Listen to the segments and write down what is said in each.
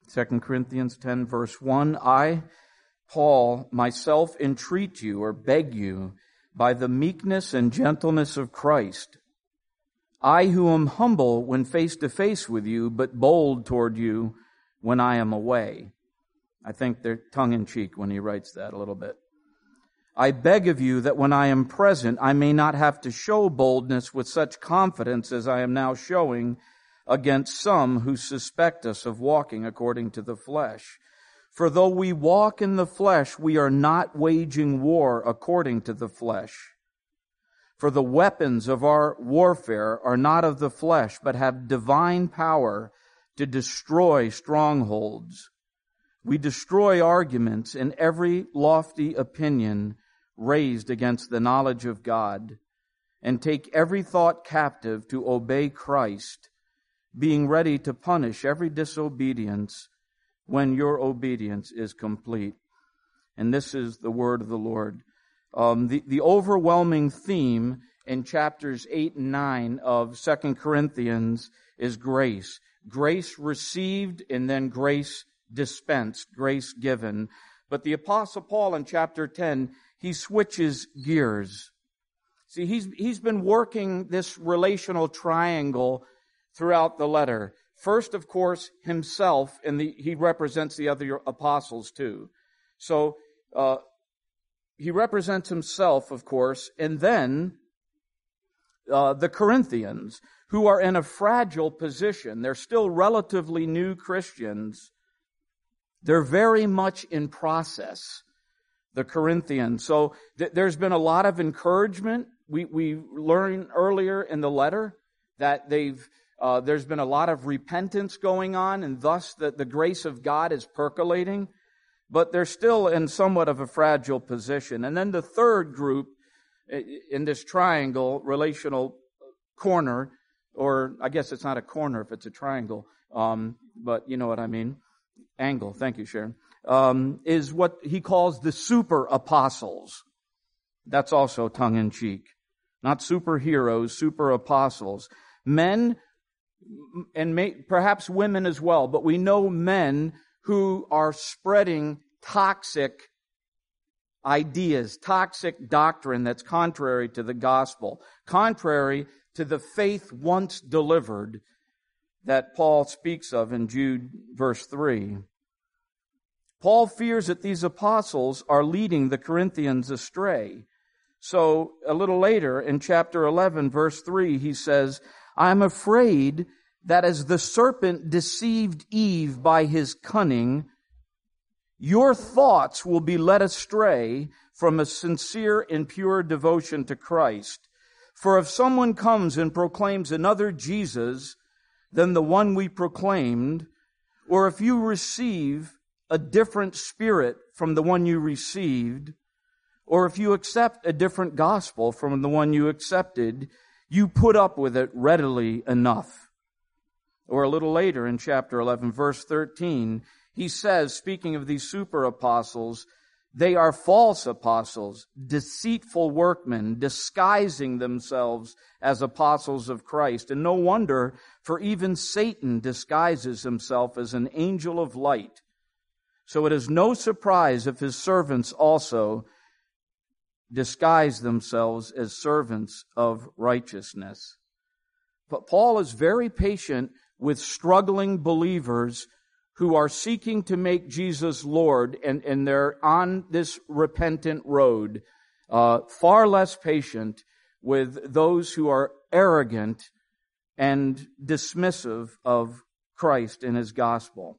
2 Corinthians 10, verse 1, I, Paul, myself entreat you or beg you by the meekness and gentleness of Christ. I who am humble when face to face with you, but bold toward you when I am away. I think they're tongue-in-cheek when he writes that a little bit. I beg of you that when I am present, I may not have to show boldness with such confidence as I am now showing against some who suspect us of walking according to the flesh. For though we walk in the flesh, we are not waging war according to the flesh. For the weapons of our warfare are not of the flesh, but have divine power to destroy strongholds. We destroy arguments and every lofty opinion raised against the knowledge of God, and take every thought captive to obey Christ, being ready to punish every disobedience when your obedience is complete. And this is the word of the Lord. The overwhelming theme in chapters 8 and 9 of 2 Corinthians is grace. Grace received and then grace dispensed, grace given. But the Apostle Paul in chapter 10, he switches gears. See, he's been working this relational triangle throughout the letter. First, of course, himself, and he represents the other apostles too. So, he represents himself, of course, and then the Corinthians, who are in a fragile position. They're still relatively new Christians. They're very much in process, the Corinthians. So there's been a lot of encouragement. We learned earlier in the letter that there's been a lot of repentance going on, and thus the grace of God is percolating. But they're still in somewhat of a fragile position. And then the third group in this triangle, relational corner, or I guess it's not a corner if it's a triangle, but you know what I mean. Angle, thank you, Sharon, is what he calls the super apostles. That's also tongue-in-cheek. Not superheroes, super apostles. Men, and perhaps women as well, but we know men who are spreading toxic ideas, toxic doctrine that's contrary to the gospel, contrary to the faith once delivered that Paul speaks of in Jude verse 3. Paul fears that these apostles are leading the Corinthians astray. So a little later in chapter 11 verse 3 he says, I'm afraid that as the serpent deceived Eve by his cunning, your thoughts will be led astray from a sincere and pure devotion to Christ. For if someone comes and proclaims another Jesus than the one we proclaimed, or if you receive a different spirit from the one you received, or if you accept a different gospel from the one you accepted, you put up with it readily enough. Or a little later in chapter 11, verse 13, he says, speaking of these super apostles, they are false apostles, deceitful workmen, disguising themselves as apostles of Christ. And no wonder, for even Satan disguises himself as an angel of light. So it is no surprise if his servants also disguise themselves as servants of righteousness. But Paul is very patient with struggling believers who are seeking to make Jesus Lord, and they're on this repentant road. Far less patient with those who are arrogant and dismissive of Christ and His gospel.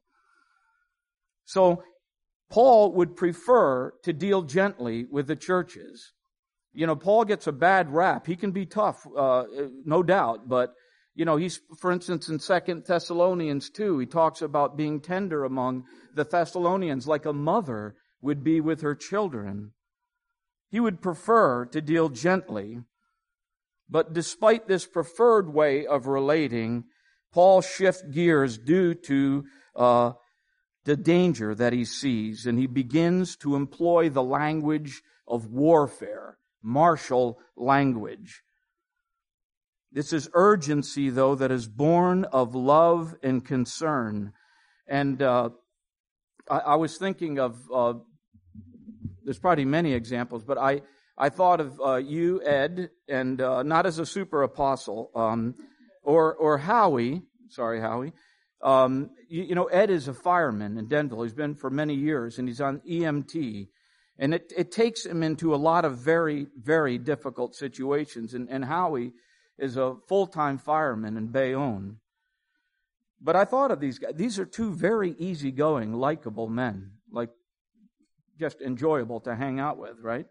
So, Paul would prefer to deal gently with the churches. You know, Paul gets a bad rap. He can be tough, no doubt, but you know, he's, for instance, in 2 Thessalonians 2, he talks about being tender among the Thessalonians like a mother would be with her children. He would prefer to deal gently. But despite this preferred way of relating, Paul shifts gears due to the danger that he sees, and he begins to employ the language of warfare, martial language. This is urgency, though, that is born of love and concern. And I was thinking of, there's probably many examples, but I thought of you, Ed, and not as a super apostle, or Howie. Sorry, Howie. Ed is a fireman in Denville. He's been for many years, and he's on EMT. And it takes him into a lot of very, very difficult situations. And Howie is a full-time fireman in Bayonne. But I thought of these guys. These are two very easygoing, likable men. Like, just enjoyable to hang out with, right?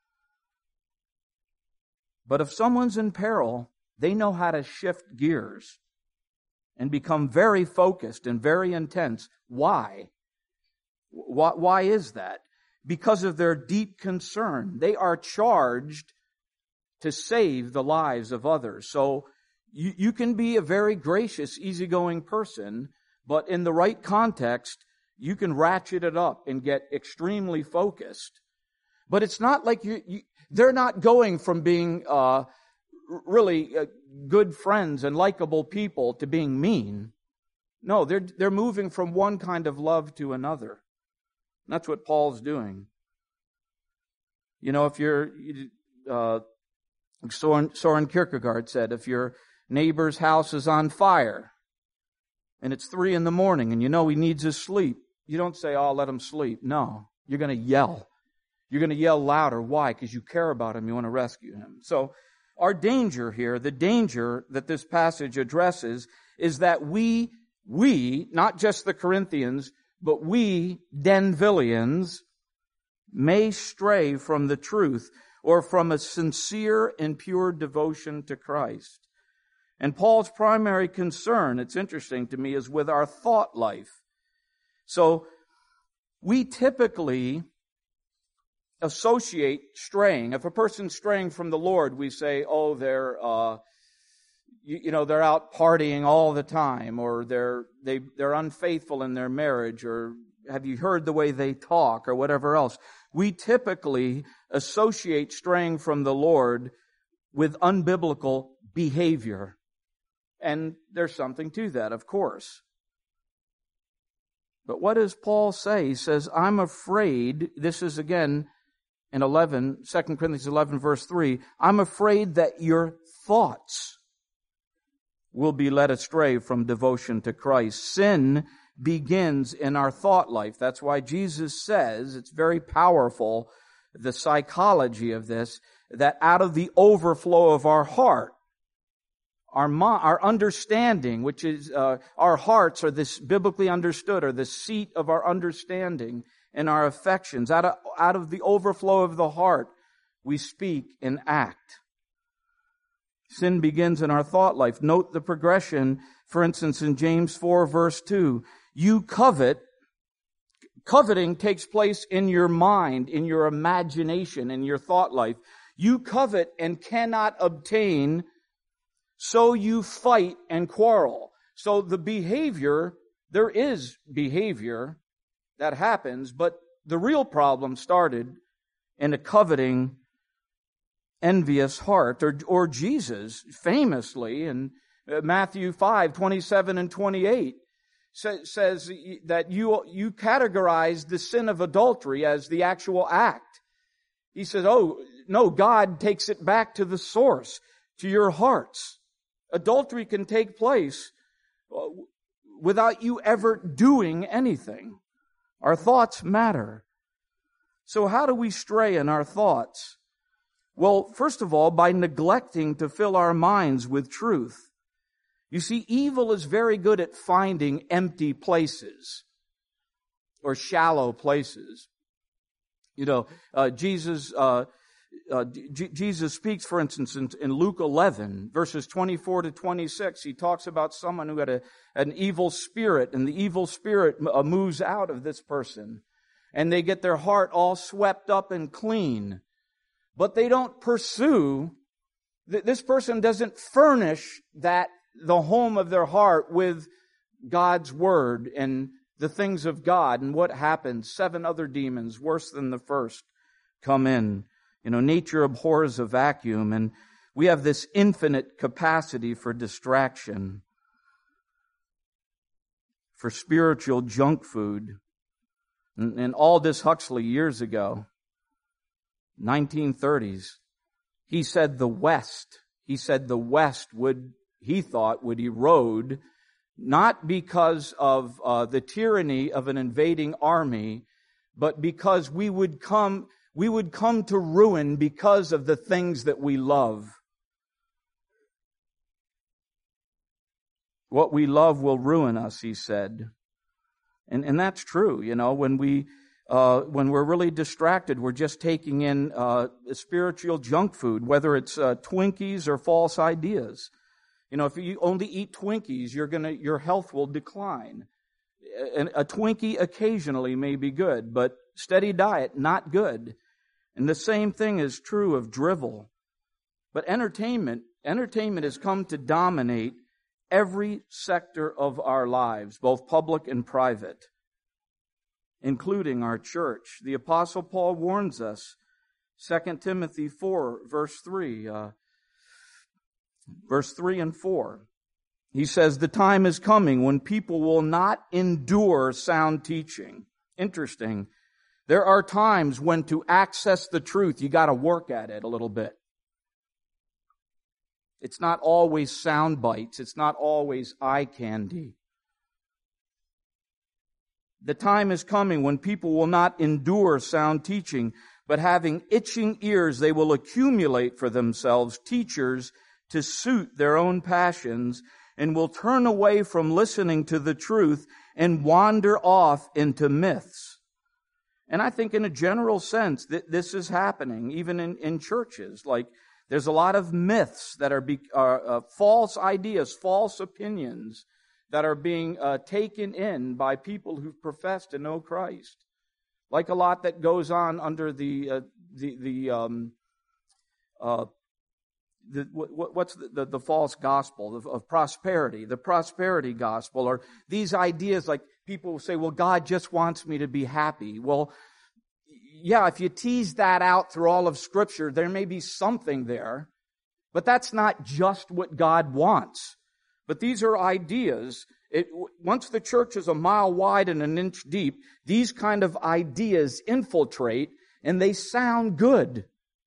But if someone's in peril, they know how to shift gears and become very focused and very intense. Why? Why is that? Because of their deep concern. They are charged to save the lives of others. So you can be a very gracious, easygoing person, but in the right context, you can ratchet it up and get extremely focused. But it's not like they're not going from being really good friends and likable people to being mean. No, they're moving from one kind of love to another. That's what Paul's doing. If you're, Soren Kierkegaard said, if your neighbor's house is on fire and it's 3 a.m. and he needs his sleep, you don't say, "Oh, let him sleep." No, you're going to yell. You're going to yell louder. Why? Because you care about him. You want to rescue him. So our danger here, the danger that this passage addresses, is that we, not just the Corinthians, but we, Denvillians, may stray from the truth or from a sincere and pure devotion to Christ. And Paul's primary concern, it's interesting to me, is with our thought life. So we typically associate straying. If a person's straying from the Lord, we say, "Oh, they're out partying all the time," or they're unfaithful in their marriage, or have you heard the way they talk, or whatever else. We typically associate straying from the Lord with unbiblical behavior. And there's something to that, of course. But what does Paul say? He says, "I'm afraid," this is again in 2 Corinthians 11, verse 3, "I'm afraid that your thoughts will be led astray from devotion to Christ." Sin begins in our thought life. That's why Jesus says, it's very powerful, the psychology of this, that out of the overflow of our heart, our understanding, which is, our hearts are this biblically understood, are the seat of our understanding and our affections. Out of the overflow of the heart, we speak and act. Sin begins in our thought life. Note the progression, for instance, in James 4, verse 2. You covet. Coveting takes place in your mind, in your imagination, in your thought life. You covet and cannot obtain, so you fight and quarrel. So the behavior, there is behavior that happens, but the real problem started in a coveting, envious heart. Or Jesus, famously, in Matthew 5, 27 and 28, says that you categorize the sin of adultery as the actual act. He says, "Oh, no, God takes it back to the source, to your hearts." Adultery can take place without you ever doing anything. Our thoughts matter. So how do we stray in our thoughts? Well, first of all, by neglecting to fill our minds with truth. You see, evil is very good at finding empty places or shallow places. Jesus speaks, for instance, in Luke 11, verses 24 to 26. He talks about someone who had an evil spirit, and the evil spirit moves out of this person, and they get their heart all swept up and clean. But they don't pursue, this person doesn't furnish the home of their heart with God's Word and the things of God. And what happens? 7 other demons, worse than the first, come in. Nature abhors a vacuum, and we have this infinite capacity for distraction. for spiritual junk food. And Aldous Huxley years ago, 1930s, he said the West would, he thought, would erode, not because of the tyranny of an invading army, but because we would come to ruin because of the things that we love. What we love will ruin us, he said. And that's true, when we're really distracted, we're just taking in spiritual junk food, whether it's Twinkies or false ideas. If you only eat Twinkies, your health will decline. A Twinkie occasionally may be good, but steady diet, not good. And the same thing is true of drivel. But entertainment has come to dominate every sector of our lives, both public and private, including our church. The Apostle Paul warns us, 2 Timothy 4, verse 3 and 4. He says, the time is coming when people will not endure sound teaching. Interesting. There are times when to access the truth, you got to work at it a little bit. It's not always sound bites. It's not always eye candy. The time is coming when people will not endure sound teaching, but having itching ears, they will accumulate for themselves teachers to suit their own passions, and will turn away from listening to the truth and wander off into myths. And I think in a general sense that this is happening, even in churches. Like, there's a lot of myths that are false ideas, false opinions that are being taken in by people who profess to know Christ. Like a lot that goes on under the false gospel of prosperity, the prosperity gospel, or these ideas like people will say, well, God just wants me to be happy. Well, yeah, if you tease that out through all of Scripture, there may be something there, but that's not just what God wants. But these are ideas. Once the church is a mile wide and an inch deep, these kind of ideas infiltrate, and they sound good.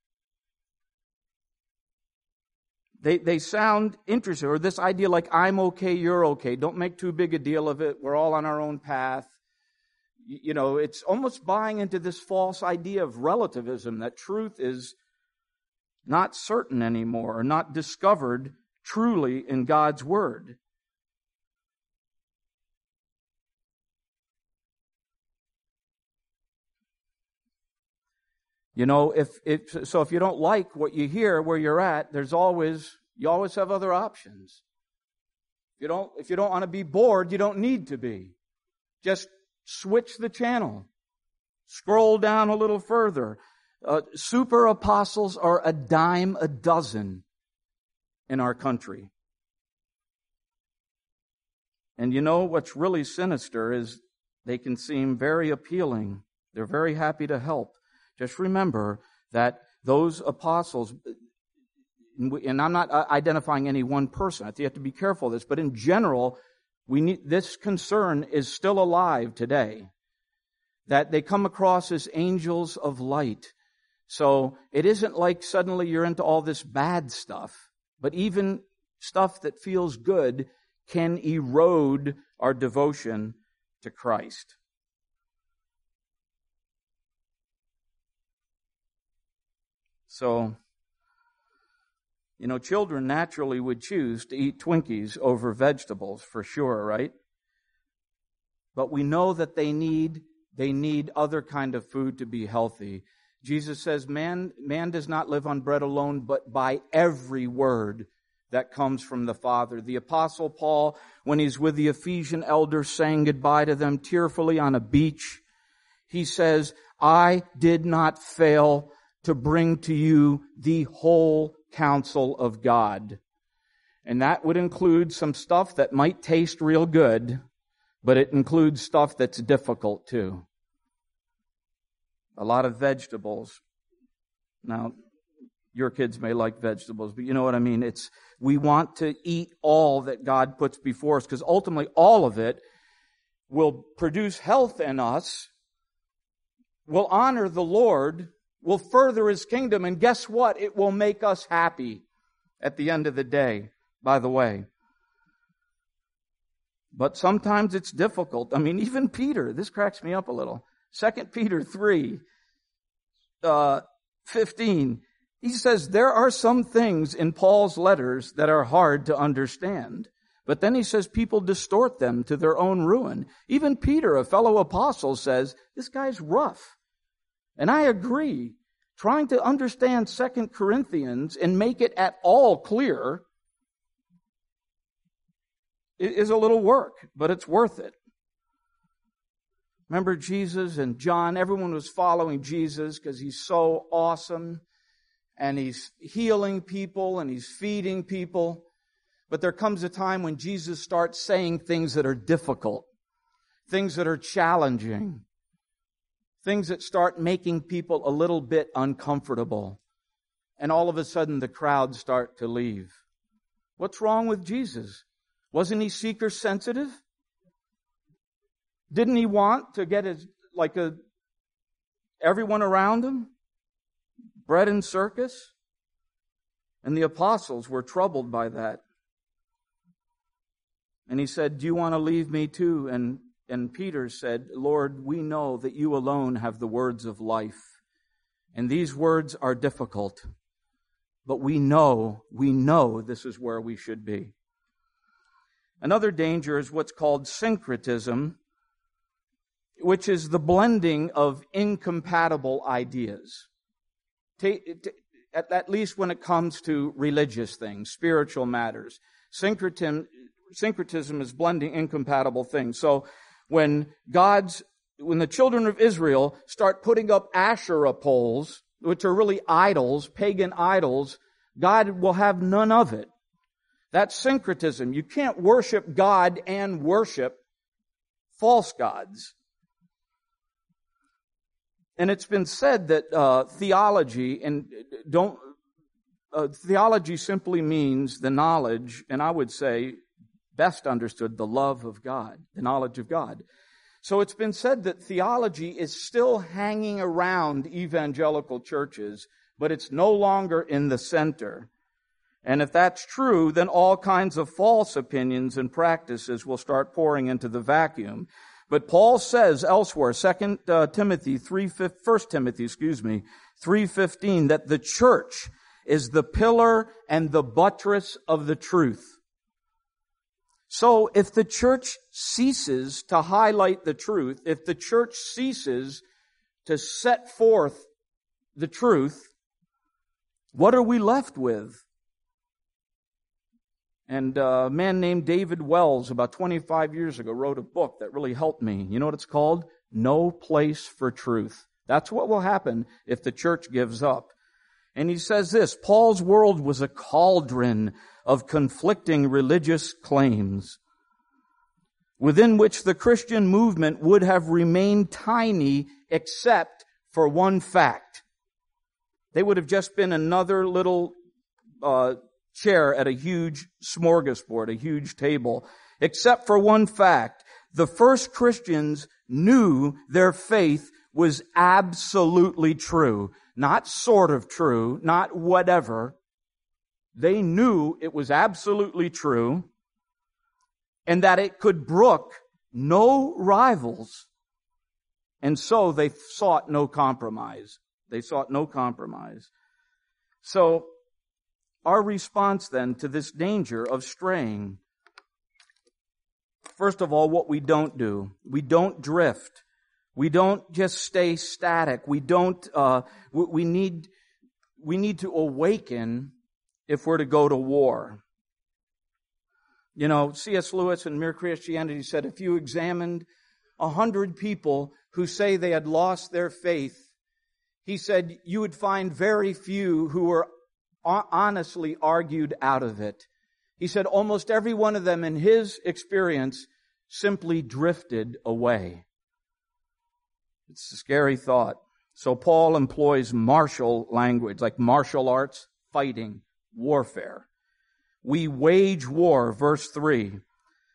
They sound interesting. Or this idea like, I'm okay, you're okay. Don't make too big a deal of it. We're all on our own path. It's almost buying into this false idea of relativism, that truth is not certain anymore, or not discovered truly in God's Word. If you don't like what you hear where you're at, you always have other options. If you don't want to be bored, you don't need to be. Just switch the channel. Scroll down a little further. Super apostles are a dime a dozen in our country. And what's really sinister is they can seem very appealing. They're very happy to help. Just remember that those apostles, and I'm not identifying any one person. You have to be careful of this, but in general, this concern is still alive today. That they come across as angels of light. So it isn't like suddenly you're into all this bad stuff, but even stuff that feels good can erode our devotion to Christ. So, children naturally would choose to eat Twinkies over vegetables for sure, right? But we know that they need other kind of food to be healthy. Jesus says, man does not live on bread alone, but by every word that comes from the Father. The Apostle Paul, when he's with the Ephesian elders saying goodbye to them tearfully on a beach, he says, I did not fail to bring to you the whole counsel of God. And that would include some stuff that might taste real good, but it includes stuff that's difficult too. A lot of vegetables. Now, your kids may like vegetables, but you know what I mean? We want to eat all that God puts before us, because ultimately all of it will produce health in us, will honor the Lord, will further His kingdom, and guess what? It will make us happy at the end of the day, by the way. But sometimes it's difficult. I mean, even Peter, this cracks me up a little. 2 Peter 3:15, he says, there are some things in Paul's letters that are hard to understand. But then he says people distort them to their own ruin. Even Peter, a fellow apostle, says, this guy's rough. And I agree. Trying to understand 2 Corinthians and make it at all clear is a little work, but it's worth it. Remember Jesus and John, everyone was following Jesus because He's so awesome and He's healing people and He's feeding people. But there comes a time when Jesus starts saying things that are difficult, things that are challenging, things that start making people a little bit uncomfortable. And all of a sudden the crowds start to leave. What's wrong with Jesus? Wasn't He seeker sensitive? Didn't He want to get everyone around Him? Bread and circus? And the apostles were troubled by that. And He said, do you want to leave me too? And Peter said, Lord, we know that You alone have the words of life. And these words are difficult. But we know this is where we should be. Another danger is what's called syncretism, which is the blending of incompatible ideas. At least when it comes to religious things, spiritual matters. Syncretism is blending incompatible things. So when the children of Israel start putting up Asherah poles, which are really idols, pagan idols, God will have none of it. That's syncretism. You can't worship God and worship false gods. And it's been said that theology simply means the knowledge, and I would say best understood, the love of God, the knowledge of God. So it's been said that theology is still hanging around evangelical churches, but it's no longer in the center. And if that's true, then all kinds of false opinions and practices will start pouring into the vacuum. But Paul says elsewhere, 1 Timothy 3:15, that the church is the pillar and the buttress of the truth. So if the church ceases to highlight the truth, if the church ceases to set forth the truth, what are we left with? And a man named David Wells, about 25 years ago, wrote a book that really helped me. You know what it's called? No Place for Truth. That's what will happen if the church gives up. And he says this, Paul's world was a cauldron of conflicting religious claims, within which the Christian movement would have remained tiny except for one fact. They would have just been another little chair at a huge smorgasbord, a huge table, except for one fact. The first Christians knew their faith was absolutely true. Not sort of true, not whatever. They knew it was absolutely true and that it could brook no rivals. And so they sought no compromise. They sought no compromise. So our response then to this danger of straying, first of all, what we don't do. We don't drift. We don't just stay static. We don't, we need to awaken if we're to go to war. You know, C.S. Lewis in Mere Christianity said, if you examined 100 people who say they had lost their faith, he said, you would find very few who were honestly argued out of it. He said almost every one of them in his experience simply drifted away. It's a scary thought. So Paul employs martial language, like martial arts, fighting, warfare. We wage war, verse 3.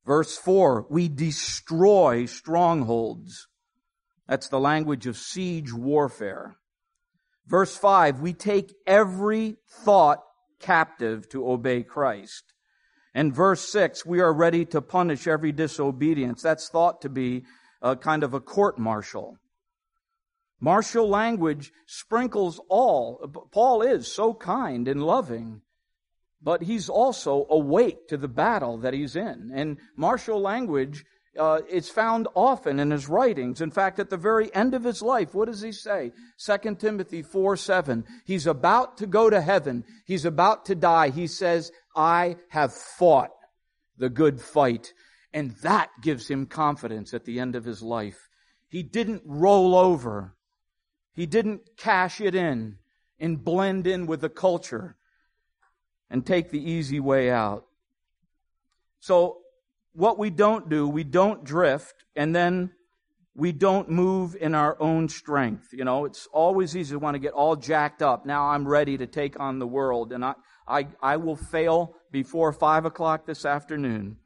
Verse 4, we destroy strongholds. That's the language of siege warfare. Verse 5, we take every thought captive to obey Christ. And verse 6, we are ready to punish every disobedience. That's thought to be a kind of a court-martial. Martial language sprinkles all. Paul is so kind and loving, but he's also awake to the battle that he's in. And martial language is found often in his writings. In fact, at the very end of his life, what does he say? 2 Timothy 4:7. He's about to go to heaven. He's about to die. He says, I have fought the good fight. And that gives him confidence at the end of his life. He didn't roll over. He didn't cash it in and blend in with the culture and take the easy way out. So what we don't do, we don't drift, and then we don't move in our own strength. You know, it's always easy to want to get all jacked up. Now I'm ready to take on the world, and I will fail before 5 o'clock this afternoon.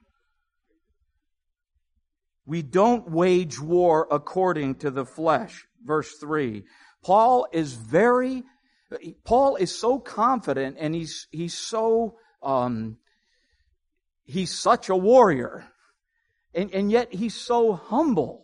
We don't wage war according to the flesh. Verse 3. Paul is so confident, and he's such a warrior. And yet he's so humble.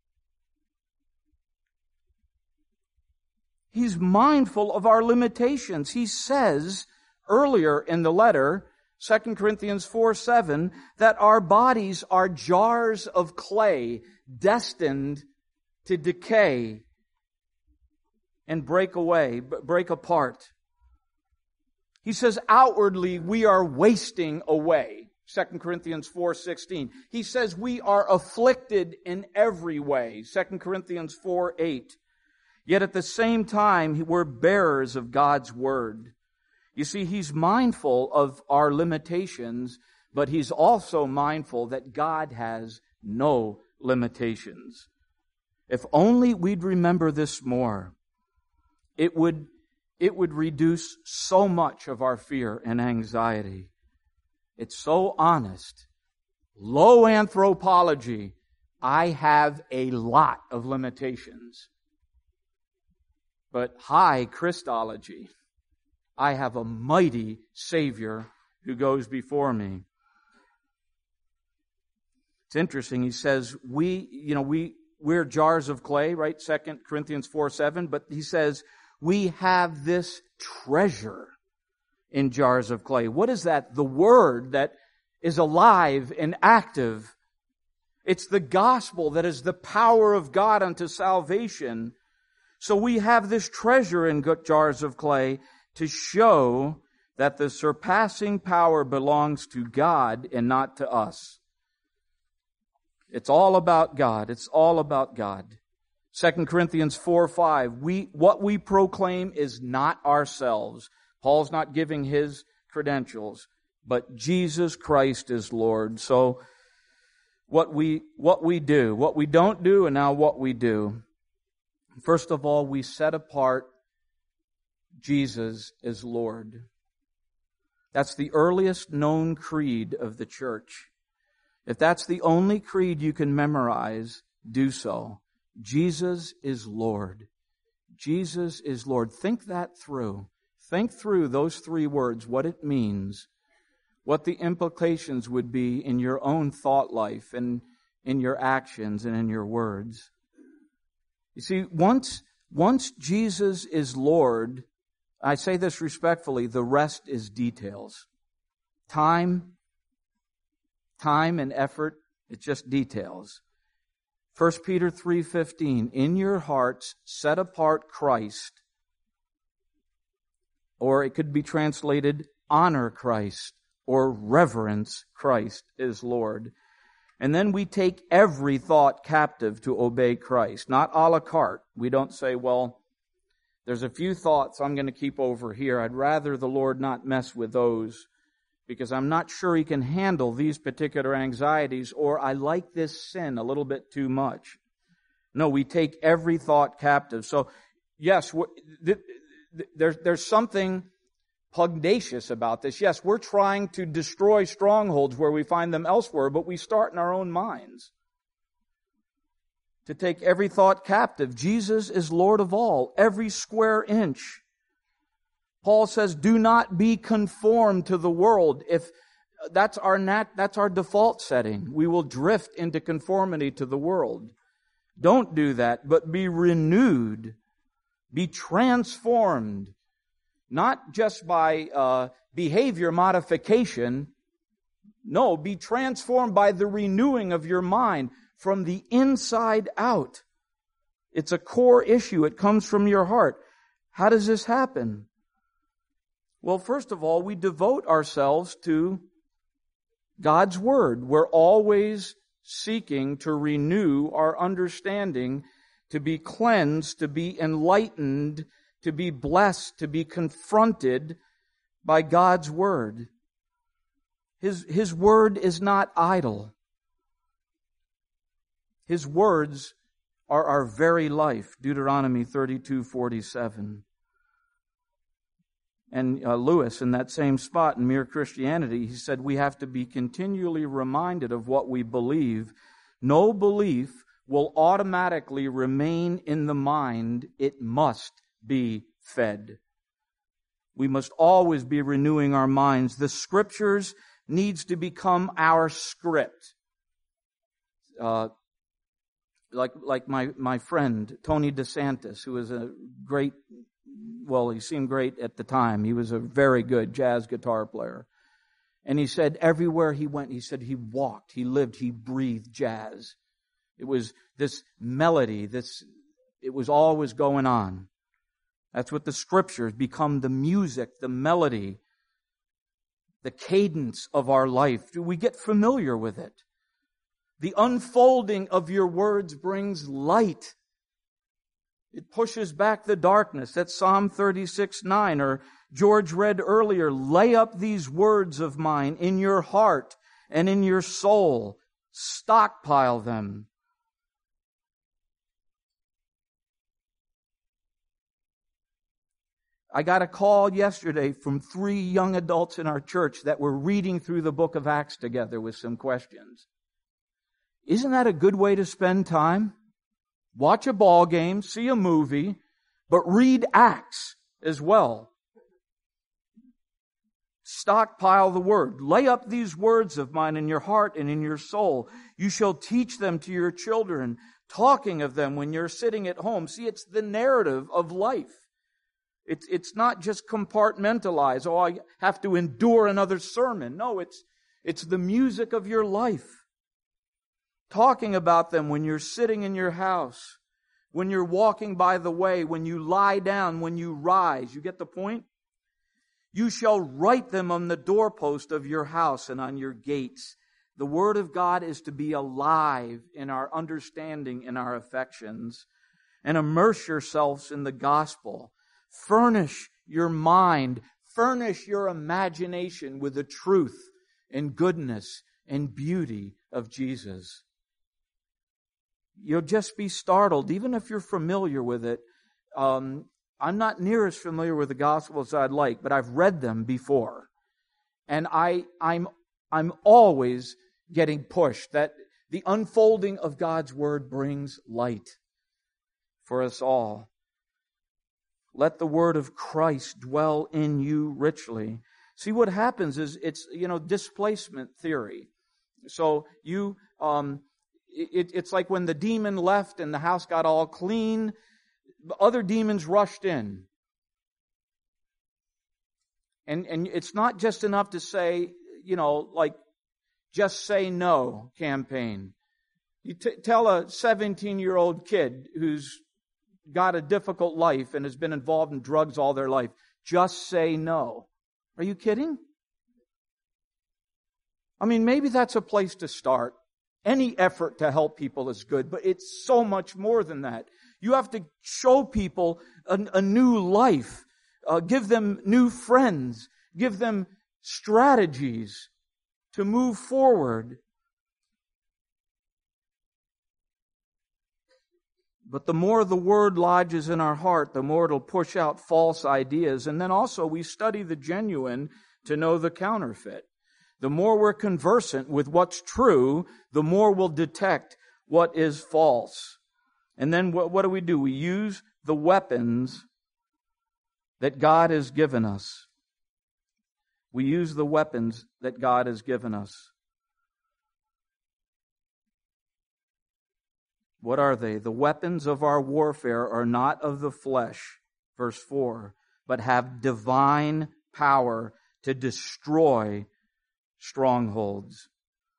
He's mindful of our limitations. He says earlier in the letter, 2 Corinthians 4:7, that our bodies are jars of clay destined to decay and break apart. He says outwardly we are wasting away. 2 Corinthians 4:16. He says we are afflicted in every way. 2 Corinthians 4:8. Yet at the same time, we're bearers of God's word. You see, he's mindful of our limitations, but he's also mindful that God has no limitations. If only we'd remember this more, it would reduce so much of our fear and anxiety. It's so honest. Low anthropology. I have a lot of limitations. But high Christology. I have a mighty Savior who goes before me. It's interesting. He says we're jars of clay, right? 2 Corinthians 4:7. But he says we have this treasure in jars of clay. What is that? The word that is alive and active. It's the gospel that is the power of God unto salvation. So we have this treasure in jars of clay to show that the surpassing power belongs to God and not to us. It's all about God. It's all about God. 2 Corinthians 4:5. What we proclaim is not ourselves. Paul's not giving his credentials, but Jesus Christ is Lord. So what we do, what we don't do, and now what we do. First of all, we set apart Jesus as Lord. That's the earliest known creed of the church. If that's the only creed you can memorize, do so. Jesus is Lord. Jesus is Lord. Think that through. Think through those 3 words, what it means, what the implications would be in your own thought life and in your actions and in your words. You see, once Jesus is Lord, I say this respectfully, the rest is details. Time and effort, it's just details. 1 Peter 3:15, in your hearts set apart Christ, or it could be translated honor Christ or reverence Christ as Lord. And then we take every thought captive to obey Christ, not a la carte. We don't say, well, there's a few thoughts I'm going to keep over here. I'd rather the Lord not mess with those because I'm not sure He can handle these particular anxieties, or I like this sin a little bit too much. No, we take every thought captive. So, yes, there's something pugnacious about this. Yes, we're trying to destroy strongholds where we find them elsewhere, but we start in our own minds. To take every thought captive. Jesus is Lord of all, every square inch. Paul says, do not be conformed to the world. If that's our default setting, we will drift into conformity to the world. Don't do that, but be renewed, be transformed, not just by behavior modification. No, be transformed by the renewing of your mind from the inside out. It's a core issue. It comes from your heart. How does this happen? Well, first of all, we devote ourselves to God's Word. We're always seeking to renew our understanding, to be cleansed, to be enlightened, to be blessed, to be confronted by God's Word. His Word is not idle. His words are our very life. Deuteronomy 32:47. And Lewis, in that same spot in Mere Christianity, he said we have to be continually reminded of what we believe. No belief will automatically remain in the mind. It must be fed. We must always be renewing our minds. The Scriptures needs to become our script. Like my friend, Tony DeSantis, who was a great, well, he seemed great at the time. He was a very good jazz guitar player. And he said everywhere he went, he said he walked, he lived, he breathed jazz. It was this melody, it was always going on. That's what the Scriptures become, the music, the melody, the cadence of our life. We get familiar with it. The unfolding of your words brings light. It pushes back the darkness. That's Psalm 36:9, or George read earlier, lay up these words of mine in your heart and in your soul. Stockpile them. I got a call yesterday from 3 young adults in our church that were reading through the book of Acts together with some questions. Isn't that a good way to spend time? Watch a ball game, see a movie, but read Acts as well. Stockpile the Word. Lay up these words of mine in your heart and in your soul. You shall teach them to your children, talking of them when you're sitting at home. See, it's the narrative of life. It's not just compartmentalized. Oh, I have to endure another sermon. No, it's the music of your life. Talking about them when you're sitting in your house, when you're walking by the way, when you lie down, when you rise. You get the point? You shall write them on the doorpost of your house and on your gates. The Word of God is to be alive in our understanding, in our affections. And immerse yourselves in the gospel. Furnish your mind, furnish your imagination with the truth and goodness and beauty of Jesus. You'll just be startled, even if you're familiar with it. I'm not near as familiar with the gospel as I'd like, but I've read them before. And I'm always getting pushed that the unfolding of God's Word brings light for us all. Let the Word of Christ dwell in you richly. See, what happens is it's, displacement theory. So it's like when the demon left and the house got all clean, other demons rushed in. And it's not just enough to say, just say no campaign. You tell a 17-year-old kid who's got a difficult life and has been involved in drugs all their life, just say no. Are you kidding? I mean, maybe that's a place to start. Any effort to help people is good, but it's so much more than that. You have to show people a new life, give them new friends, give them strategies to move forward. But the more the Word lodges in our heart, the more it'll push out false ideas. And then also we study the genuine to know the counterfeit. The more we're conversant with what's true, the more we'll detect what is false. And then what do? We use the weapons that God has given us. We use the weapons that God has given us. What are they? The weapons of our warfare are not of the flesh, verse 4, but have divine power to destroy strongholds.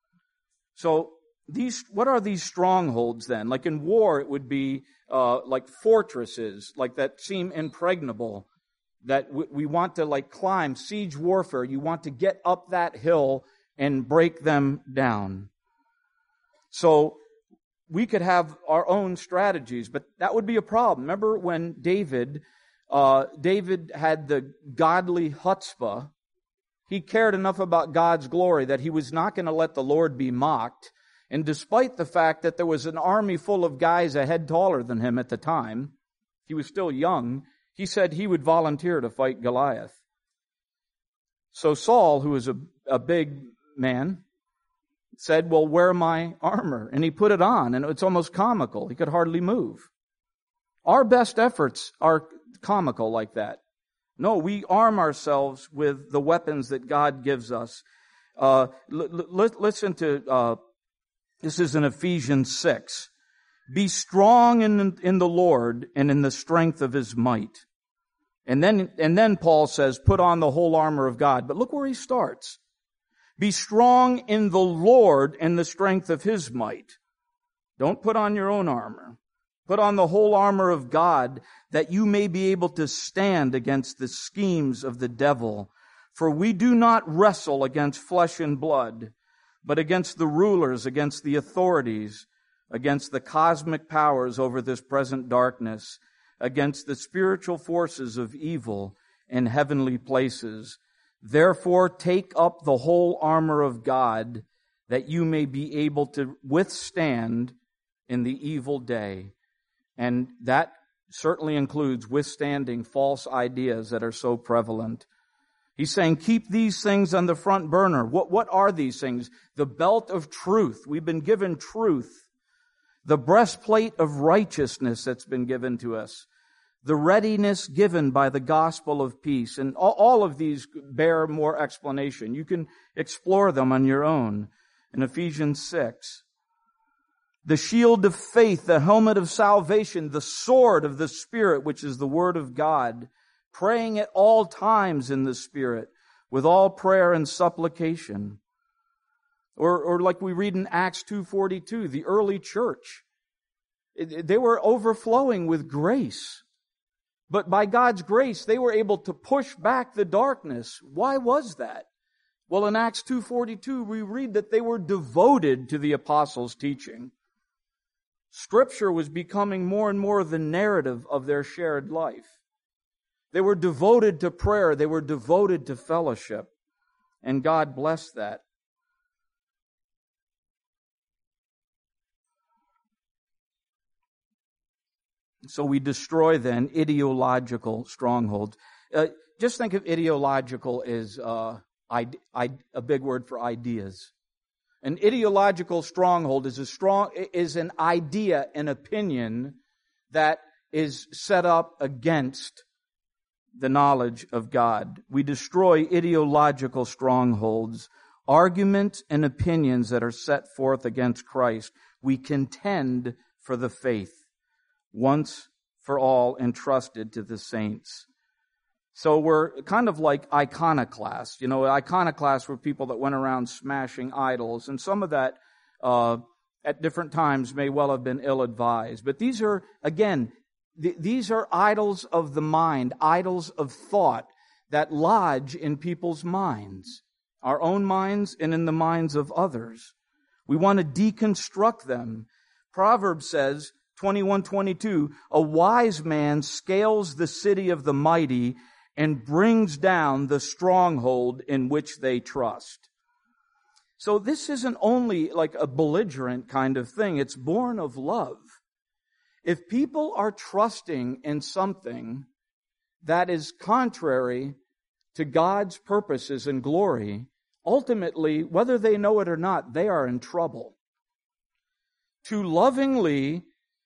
So what are these strongholds then? Like in war, it would be like fortresses, like that seem impregnable, that we want to like climb. Siege warfare, you want to get up that hill and break them down. So we could have our own strategies, but that would be a problem. Remember when David had the godly chutzpah. He cared enough about God's glory that he was not going to let the Lord be mocked. And despite the fact that there was an army full of guys a head taller than him at the time, he was still young, he said he would volunteer to fight Goliath. So Saul, who was a big man, said, well, wear my armor. And he put it on, and it's almost comical. He could hardly move. Our best efforts are comical like that. No, we arm ourselves with the weapons that God gives us. Listen to, this is in Ephesians 6. Be strong in the Lord and in the strength of His might. And then Paul says, put on the whole armor of God. But look where he starts. Be strong in the Lord and the strength of His might. Don't put on your own armor. Put on the whole armor of God that you may be able to stand against the schemes of the devil. For we do not wrestle against flesh and blood, but against the rulers, against the authorities, against the cosmic powers over this present darkness, against the spiritual forces of evil in heavenly places. Therefore, take up the whole armor of God, that you may be able to withstand in the evil day. And that certainly includes withstanding false ideas that are so prevalent. He's saying, keep these things on the front burner. What are these things? The belt of truth. We've been given truth. The breastplate of righteousness that's been given to us. The readiness given by the gospel of peace. And all of these bear more explanation. You can explore them on your own in Ephesians 6. The shield of faith, the helmet of salvation, the sword of the Spirit, which is the Word of God, praying at all times in the Spirit, with all prayer and supplication. Or like we read in Acts 2:42, the early church. They were overflowing with grace. But by God's grace, they were able to push back the darkness. Why was that? Well, in Acts 2:42, we read that they were devoted to the apostles' teaching. Scripture was becoming more and more the narrative of their shared life. They were devoted to prayer. They were devoted to fellowship. And God blessed that. So we destroy then ideological strongholds. Just think of ideological as a big word for ideas. An ideological stronghold is an idea, an opinion that is set up against the knowledge of God. We destroy ideological strongholds, arguments and opinions that are set forth against Christ. We contend for the faith, once for all entrusted to the saints. So we're kind of like iconoclasts. You know, iconoclasts were people that went around smashing idols, and some of that at different times may well have been ill-advised. But these are, again, these are idols of the mind, idols of thought that lodge in people's minds, our own minds and in the minds of others. We want to deconstruct them. Proverbs says, 21:22, a wise man scales the city of the mighty and brings down the stronghold in which they trust. So this isn't only like a belligerent kind of thing. It's born of love. If people are trusting in something that is contrary to God's purposes and glory, ultimately, whether they know it or not, they are in trouble. To lovingly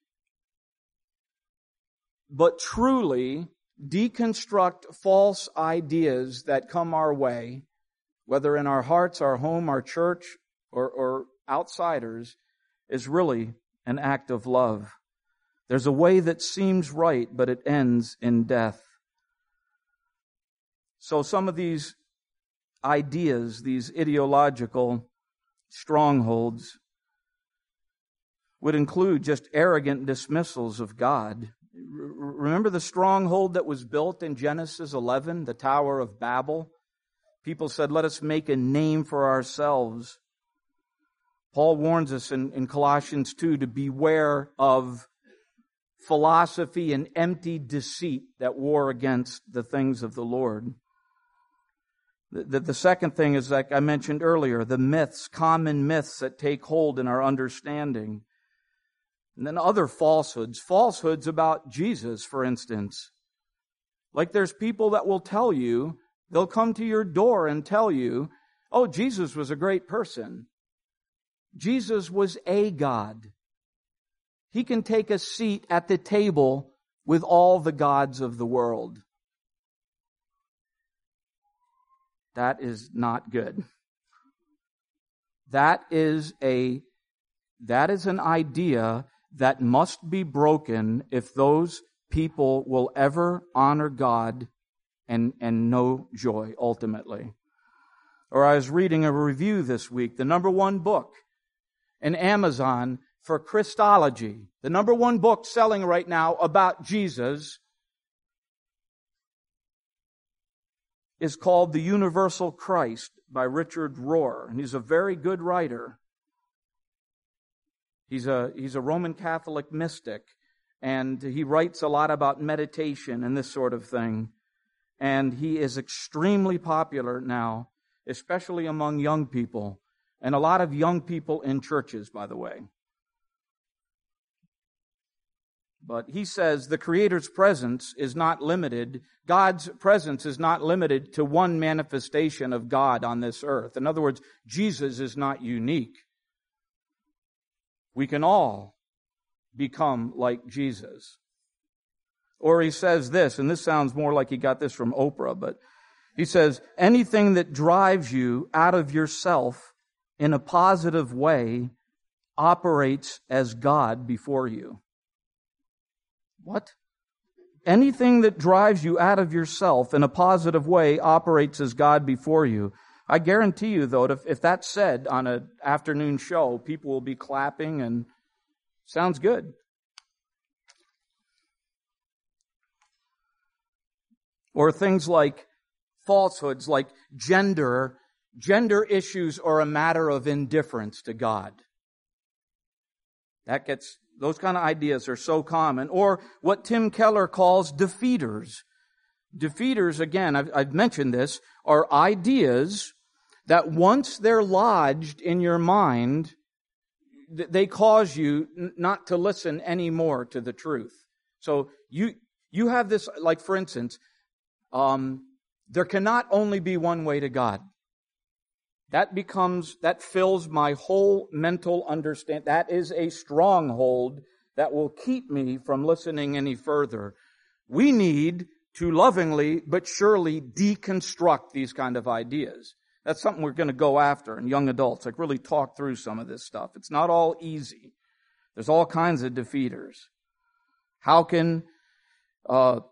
but truly deconstruct false ideas that come our way, whether in our hearts, our home, our church, or outsiders, is really an act of love. There's a way that seems right, but it ends in death. So some of these ideas, these ideological strongholds, would include just arrogant dismissals of God. Remember the stronghold that was built in Genesis 11, the Tower of Babel? People said, let us make a name for ourselves. Paul warns us in Colossians 2 to beware of philosophy and empty deceit that war against the things of the Lord. The second thing is, like I mentioned earlier, the myths, common myths that take hold in our understanding. And then other falsehoods about Jesus, for instance. Like there's people that will tell you, they'll come to your door and tell you, oh, Jesus was a great person. Jesus was a God. He can take a seat at the table with all the gods of the world. That is not good. That is an idea that must be broken if those people will ever honor God and know joy ultimately. Or I was reading a review this week, the number one book in Amazon for Christology, the number one book selling right now about Jesus, is called The Universal Christ by Richard Rohr, and he's a very good writer. He's a Roman Catholic mystic, and he writes a lot about meditation and this sort of thing. And he is extremely popular now, especially among young people, and a lot of young people in churches, by the way. But he says the Creator's presence is not limited. God's presence is not limited to one manifestation of God on this earth. In other words, Jesus is not unique. We can all become like Jesus. Or he says this, and this sounds more like he got this from Oprah, but he says, anything that drives you out of yourself in a positive way operates as God before you. What? Anything that drives you out of yourself in a positive way operates as God before you. I guarantee you, though, if that's said on an afternoon show, people will be clapping and sounds good. Or things like falsehoods, like gender issues are a matter of indifference to God. Those kind of ideas are so common. Or what Tim Keller calls defeaters. Defeaters, again, I've mentioned this, are ideas that once they're lodged in your mind, they cause you not to listen anymore to the truth. So you have this, like for instance, there cannot only be one way to God. That fills my whole mental understanding. That is a stronghold that will keep me from listening any further. We need to lovingly but surely deconstruct these kind of ideas. That's something we're going to go after in young adults, like really talk through some of this stuff. It's not all easy. There's all kinds of defeaters. How can the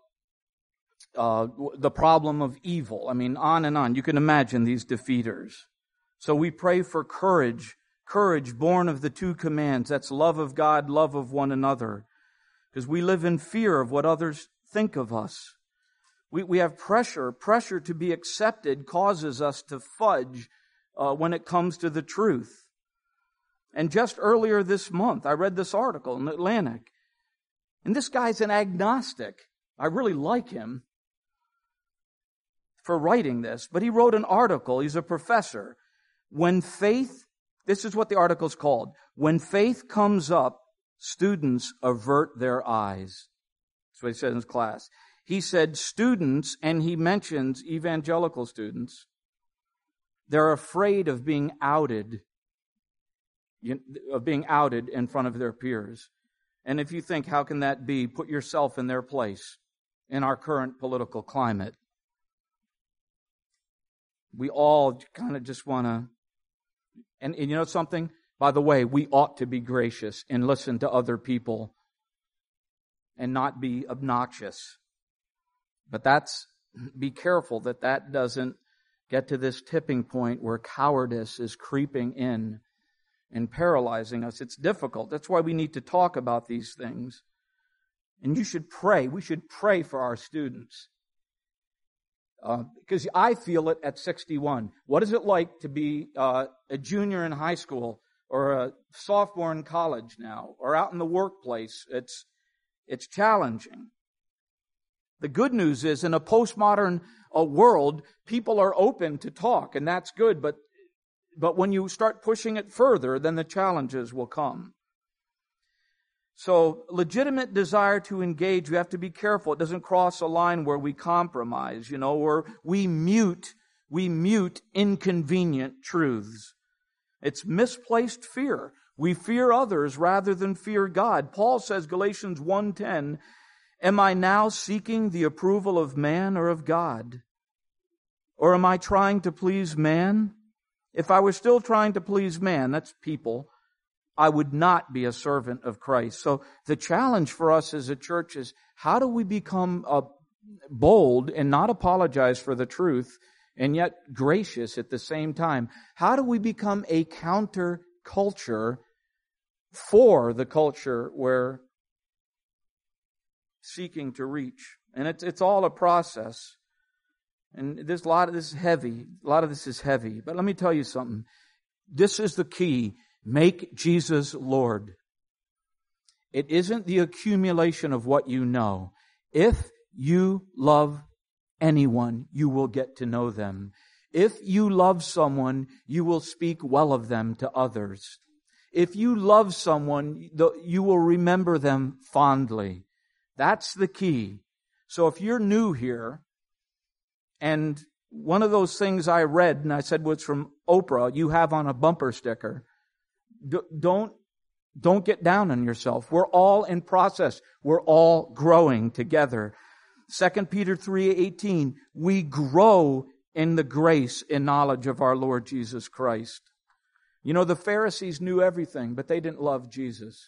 problem of evil, on and on. You can imagine these defeaters. So we pray for courage born of the two commands. That's love of God, love of one another. Because we live in fear of what others think of us. We have pressure. Pressure to be accepted causes us to fudge when it comes to the truth. And just earlier this month, I read this article in Atlantic. And this guy's an agnostic. I really like him for writing this. But he wrote an article. He's a professor. When faith, this is what the article's called. When faith comes up, students avert their eyes. That's what he said in his class. He said students, and he mentions evangelical students, they're afraid of being outed in front of their peers. And if you think, how can that be? Put yourself in their place in our current political climate. We all kind of just want to... And you know something? By the way, we ought to be gracious and listen to other people and not be obnoxious. But be careful that doesn't get to this tipping point where cowardice is creeping in and paralyzing us. It's difficult. That's why we need to talk about these things. And you should pray. We should pray for our students. Because I feel it at 61. What is it like to be a junior in high school or a sophomore in college now or out in the workplace? It's challenging. The good news is in a postmodern world, people are open to talk, and that's good. But when you start pushing it further, then the challenges will come. So, legitimate desire to engage, we have to be careful. It doesn't cross a line where we compromise, or we mute inconvenient truths. It's misplaced fear. We fear others rather than fear God. Paul says, Galatians 1:10, am I now seeking the approval of man or of God? Or am I trying to please man? If I were still trying to please man, that's people, I would not be a servant of Christ. So the challenge for us as a church is, how do we become bold and not apologize for the truth and yet gracious at the same time? How do we become a counter culture for the culture we're seeking to reach? And it's all a process. And a lot of this is heavy. A lot of this is heavy. But let me tell you something. This is the key. Make Jesus Lord. It isn't the accumulation of what you know. If you love anyone, you will get to know them. If you love someone, you will speak well of them to others. If you love someone, you will remember them fondly. That's the key. So if you're new here, and one of those things I read, and I said was from Oprah, you have on a bumper sticker, don't get down on yourself. We're all in process. We're all growing together. 2 Peter 3:18, we grow in the grace and knowledge of our Lord Jesus Christ. The Pharisees knew everything, but they didn't love Jesus.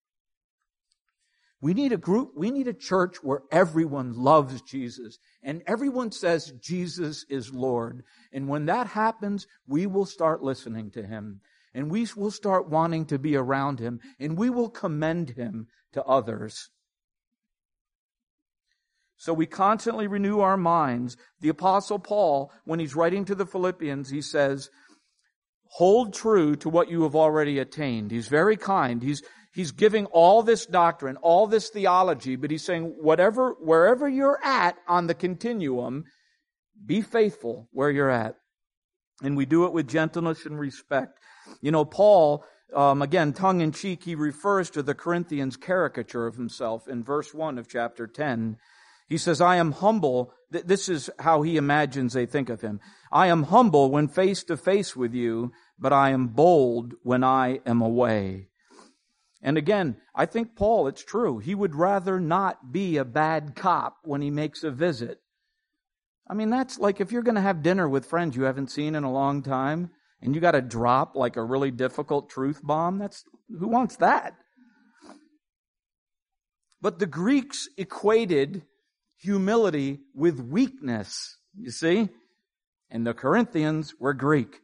We need a church where everyone loves Jesus and everyone says Jesus is Lord. And when that happens, we will start listening to Him. And we will start wanting to be around Him. And we will commend Him to others. So we constantly renew our minds. The Apostle Paul, when he's writing to the Philippians, he says, hold true to what you have already attained. He's very kind. He's giving all this doctrine, all this theology, but he's saying, wherever you're at on the continuum, be faithful where you're at. And we do it with gentleness and respect. Paul, again, tongue-in-cheek, he refers to the Corinthians' caricature of himself in verse 1 of chapter 10. He says, I am humble. This is how he imagines they think of him. I am humble when face to face with you, but I am bold when I am away. And again, I think Paul, it's true. He would rather not be a bad cop when he makes a visit. I mean, that's like if you're going to have dinner with friends you haven't seen in a long time, and you got to drop like a really difficult truth bomb. Who wants that? But the Greeks equated humility with weakness, you see? And the Corinthians were Greek.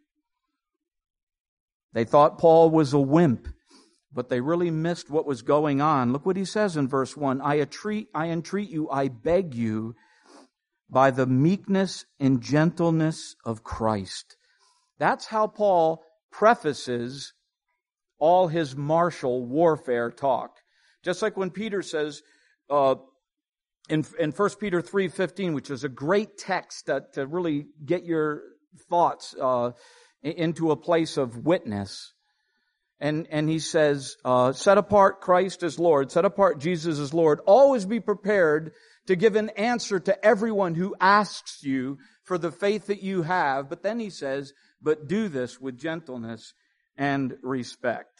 They thought Paul was a wimp, but they really missed what was going on. Look what he says in verse 1. I entreat you, I beg you, by the meekness and gentleness of Christ. That's how Paul prefaces all his martial warfare talk. Just like when Peter says in 1 Peter 3:15, which is a great text to really get your thoughts into a place of witness. And he says, set apart Christ as Lord, set apart Jesus as Lord. Always be prepared to give an answer to everyone who asks you for the faith that you have. But then he says, but do this with gentleness and respect.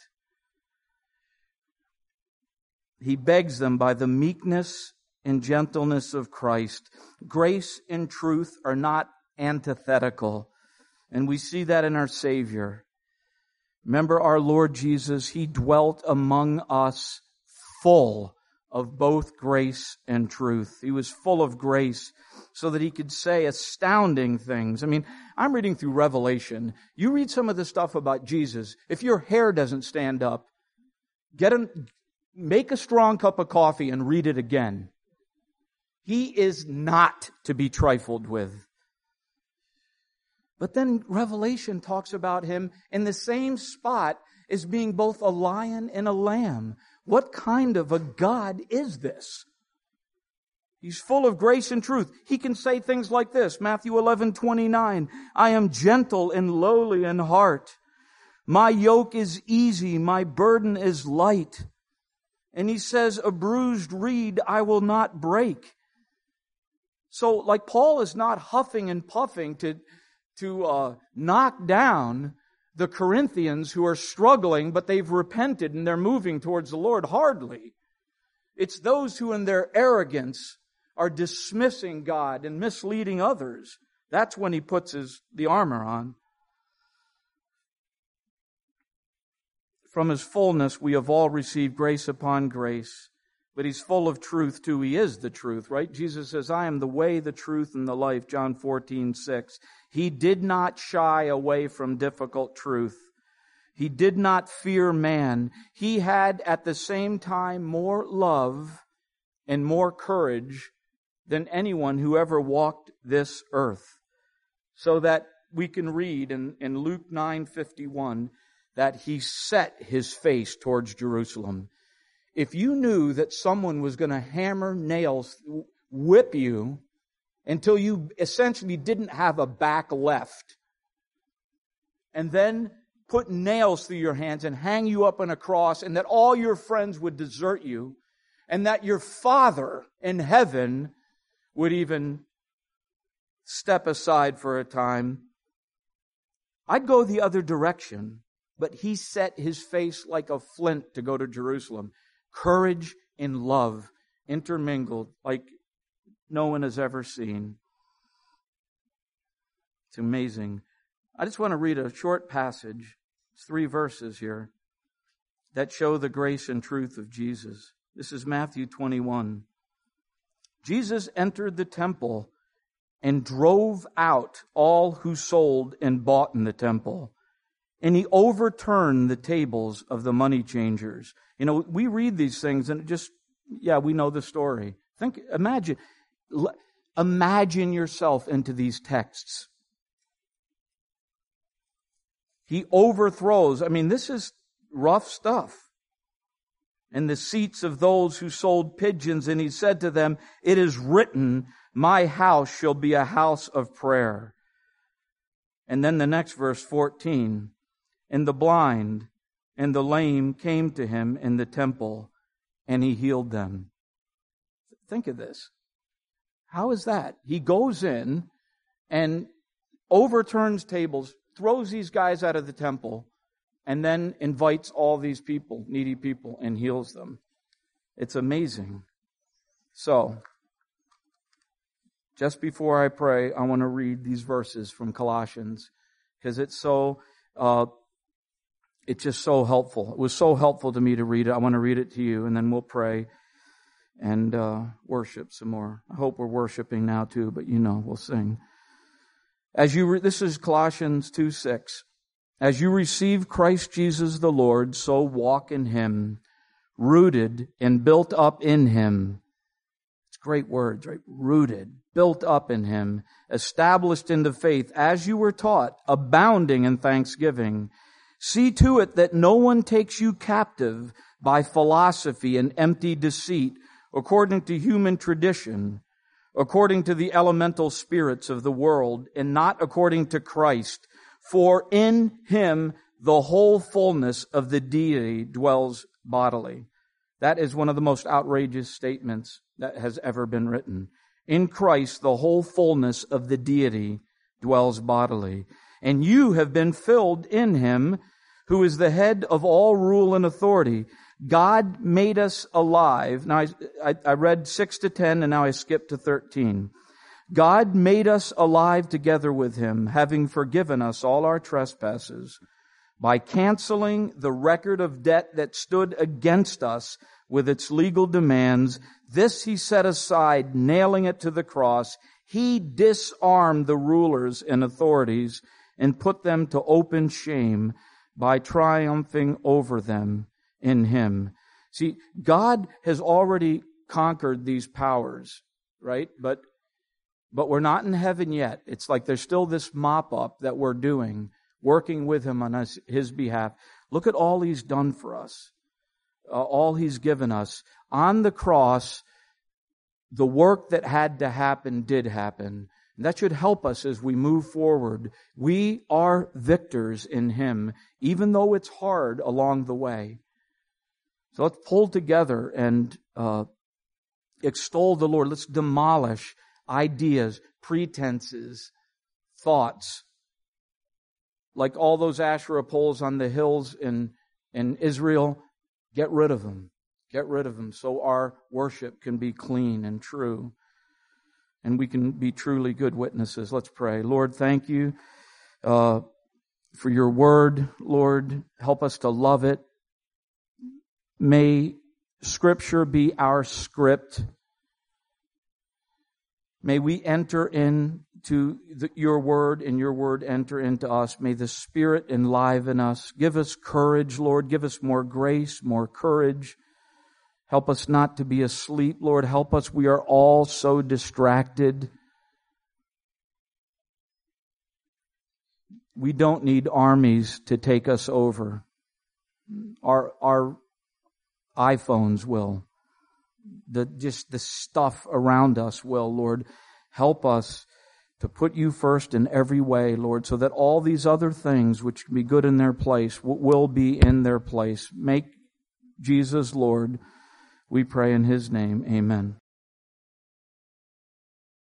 He begs them by the meekness and gentleness of Christ. Grace and truth are not antithetical. And we see that in our Savior. Remember our Lord Jesus, He dwelt among us full of both grace and truth. He was full of grace so that He could say astounding things. I mean, I'm reading through Revelation. You read some of the stuff about Jesus. If your hair doesn't stand up, make a strong cup of coffee and read it again. He is not to be trifled with. But then Revelation talks about Him in the same spot as being both a lion and a lamb. What kind of a God is this? He's full of grace and truth. He can say things like this, Matthew 11:29, I am gentle and lowly in heart. My yoke is easy, my burden is light. And He says, a bruised reed I will not break. So like Paul is not huffing and puffing to knock down the Corinthians who are struggling, but they've repented and they're moving towards the Lord. Hardly. It's those who in their arrogance are dismissing God and misleading others. That's when He puts the armor on. From His fullness we have all received grace upon grace. But He's full of truth too. He is the truth, right? Jesus says, I am the way, the truth, and the life. John 14:6. He did not shy away from difficult truth. He did not fear man. He had at the same time more love and more courage than anyone who ever walked this earth. So that we can read in Luke 9:51 that He set His face towards Jerusalem. If you knew that someone was going to hammer nails, whip you, until you essentially didn't have a back left, and then put nails through your hands and hang you up on a cross, and that all your friends would desert you, and that your Father in heaven would even step aside for a time, I'd go the other direction. But He set His face like a flint to go to Jerusalem. Courage and love intermingled like no one has ever seen. It's amazing. I just want to read a short passage. It's 3 verses here that show the grace and truth of Jesus. This is Matthew 21. Jesus entered the temple and drove out all who sold and bought in the temple. And He overturned the tables of the money changers. You know, we read these things and we know the story. Imagine yourself into these texts. He overthrows. I mean, this is rough stuff. And the seats of those who sold pigeons, and He said to them, it is written, my house shall be a house of prayer. And then the next verse, 14. And the blind and the lame came to Him in the temple, and He healed them. Think of this. How is that? He goes in and overturns tables, throws these guys out of the temple, and then invites all these people, needy people, and heals them. It's amazing. So, just before I pray, I want to read these verses from Colossians, because it's just so helpful. It was so helpful to me to read it. I want to read it to you, and then we'll pray and worship some more. I hope we're worshiping now too, but we'll sing. This is Colossians 2:6. As you receive Christ Jesus the Lord, so walk in Him, rooted and built up in Him. It's great words, right? Rooted, built up in Him, established in the faith, as you were taught, abounding in thanksgiving. See to it that no one takes you captive by philosophy and empty deceit, according to human tradition, according to the elemental spirits of the world, and not according to Christ. For in Him the whole fullness of the deity dwells bodily. That is one of the most outrageous statements that has ever been written. In Christ, the whole fullness of the deity dwells bodily. And you have been filled in Him, who is the head of all rule and authority. God made us alive. Now, I read 6 to 10, and now I skip to 13. God made us alive together with Him, having forgiven us all our trespasses, by canceling the record of debt that stood against us with its legal demands. This He set aside, nailing it to the cross. He disarmed the rulers and authorities and put them to open shame by triumphing over them in Him. See, God has already conquered these powers, right? But we're not in heaven yet. It's like there's still this mop-up that we're doing, working with Him on His behalf. Look at all He's done for us, all He's given us. On the cross, the work that had to happen did happen. And that should help us as we move forward. We are victors in Him, even though it's hard along the way. So let's pull together and extol the Lord. Let's demolish ideas, pretenses, thoughts. Like all those Asherah poles on the hills in Israel, get rid of them. Get rid of them so our worship can be clean and true. And we can be truly good witnesses. Let's pray. Lord, thank You for Your word. Lord, help us to love it. May Scripture be our script. May we enter into Your word, and Your word enter into us. May the Spirit enliven us. Give us courage, Lord. Give us more grace, more courage. Help us not to be asleep, Lord. Help us. We are all so distracted. We don't need armies to take us over. Our iPhones will. Just the stuff around us will, Lord. Help us to put You first in every way, Lord, so that all these other things which can be good in their place will be in their place. Make Jesus Lord. We pray in His name. Amen.